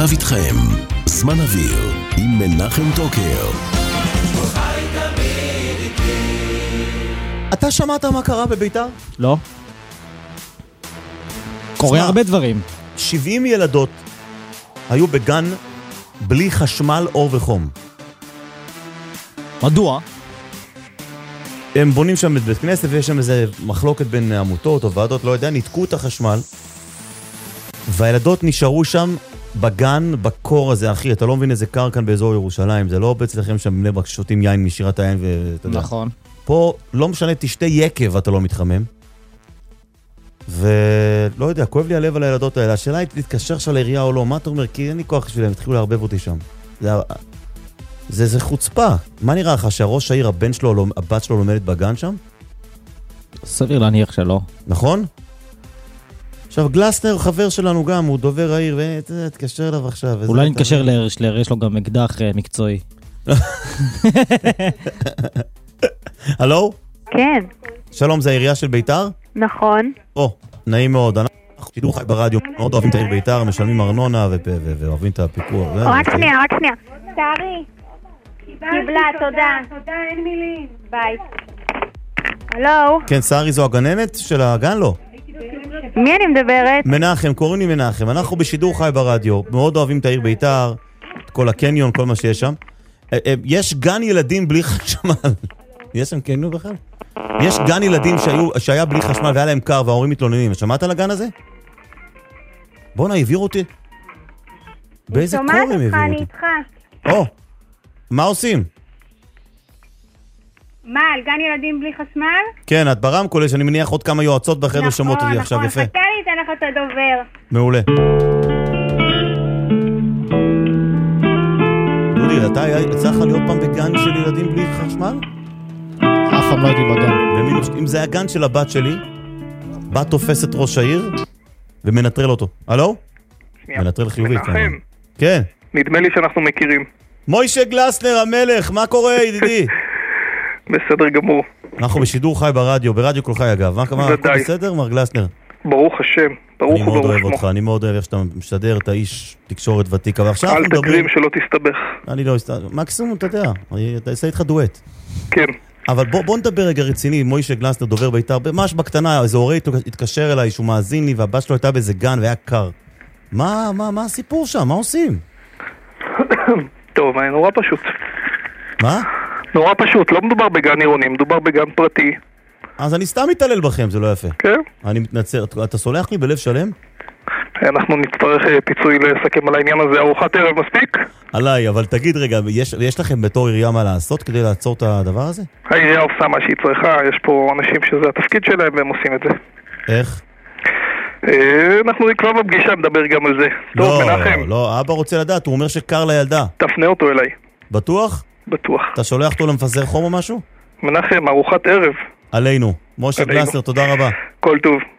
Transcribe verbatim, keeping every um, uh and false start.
עכשיו איתכם, זמן אוויר, עם מנחם טוקר. אתה שמעת מה קרה בביתר? לא. קורה הרבה דברים. שבעים ילדות היו בגן בלי חשמל, אור וחום. מדוע? הם בונים שם את בית כנסת ויש שם איזה מחלוקת בין עמותות או ועדות, לא יודע, ניתקו את החשמל והילדות נשארו שם בגן, בקור הזה. אחי, אתה לא מבין איזה קר כאן באזור ירושלים, זה לא אצלכם שם בני ברק שותים יין משירת היין ואתה יודע. נכון. פה לא משנה, תשתה יקב ואתה לא מתחמם. ולא יודע, כואב לי הלב על הילדות האלה. השאלה היא להתקשר עכשיו לעירייה או לא, מה אתה אומר? כי אין לי כוח שלהם, התחילו להרבב אותי שם. זה, זה, זה חוצפה. מה נראה לך, שהראש העיר, הבן שלו, הבת שלו לומדת בגן שם? סביר להניח שלא. נכון? עכשיו, גלסנר, חבר שלנו גם, הוא דובר העיר, ותתקשר אליו עכשיו. אולי נתקשר להרשלר, יש לו גם אקדח מקצועי. הלו? כן. שלום, זה העירייה של ביתר? נכון. או, נעים מאוד. אנחנו שידור חי ברדיו, מאוד אוהבים את העיר ביתר, משלמים ארנונה ואוהבים את הפיקוח. רק שנייה, רק שנייה. שרי, קיבלה, תודה. תודה, אין מילים. ביי. הלו? כן, שרי, זו הגננת של הגן? לא. מי אני מדברת? מנחם, קוראים לי מנחם. אנחנו בשידור חי ברדיו, מאוד אוהבים את העיר ביתר, את כל הקניון, כל מה שיש שם. יש גן ילדים בלי חשמל. יש שם קניון בכלל? יש גן ילדים שהיו, שהיה בלי חשמל והיה להם קר וההורים מתלוננים. שמעת על הגן הזה? בוא נה, העביר אותי. באיזה קור הם העבירו אותי? אני איתך. או, מה עושים? מה, על גן ילדים בלי חשמל? כן, את ברמקול, שאני מניח עוד כמה יועצות בחדר שומעות אותי עכשיו, יפה. נכון, נכון, חכה לי, אתן לך את הדובר. מעולה. דודי, אתה יצא לך להיות פעם בגן של ילדים בלי חשמל? אף פעם לא הייתי בגן. ומינוס, אם זה הגן של הבת שלי, בת תופסת ראש העיר ומנטרל אותו. הלו? מנטרל חיובית. מנחם. כן. נדמה לי שאנחנו מכירים. מוישה גלסנר המלך, מה קורה ידידי? בסדר גמור. אנחנו בשידור חי ברדיו, ברדיו כל חי אגב. מה קורה? הכל בסדר, מר גלסנר? ברוך השם, ברוך אני מאוד וברוך אוהב שמו. אותך, אני מאוד אוהב איך שאתה משדר את האיש תקשורת ותיק, אבל עכשיו אנחנו אל מדברים... תקרים שלא תסתבך. אני לא אסתבך, מקסימום אתה יודע, אני אעשה איתך דואט. כן. אבל בוא, בוא נדבר רגע רציני, מוישה גלסנר דובר ביתר, ממש בקטנה, איזה הורי התקשר אליי שהוא מאזין לי, והבת שלו הייתה באיזה גן והיה קר. מה, מה, מה הסיפור שם? מה עושים? טוב, נורא פשוט. מה? נורא פשוט, לא מדובר בגן עירוני, מדובר בגן פרטי. אז אני סתם מתעלל בכם, זה לא יפה. כן? אני מתנצל, אתה סולח לי בלב שלם? אנחנו נצטרך פיצוי לסכם על העניין הזה. ארוחת ערב מספיק? עליי, אבל תגיד רגע, יש, יש לכם בתור עירייה מה לעשות כדי לעצור את הדבר הזה? העירייה עושה מה שהיא צריכה, יש פה אנשים שזה התפקיד שלהם והם עושים את זה. איך? אנחנו כבר בפגישה נדבר גם על זה. לא, טוב, מנחם. לא, לא, אבא רוצה לדעת, הוא אומר שקר לילדה. תפנה אותו אליי. בטוח? בטוח. אתה שולח אותו למפזר חום או משהו? מנחם, ארוחת ערב. עלינו. משה גלסנר, תודה רבה. כל טוב.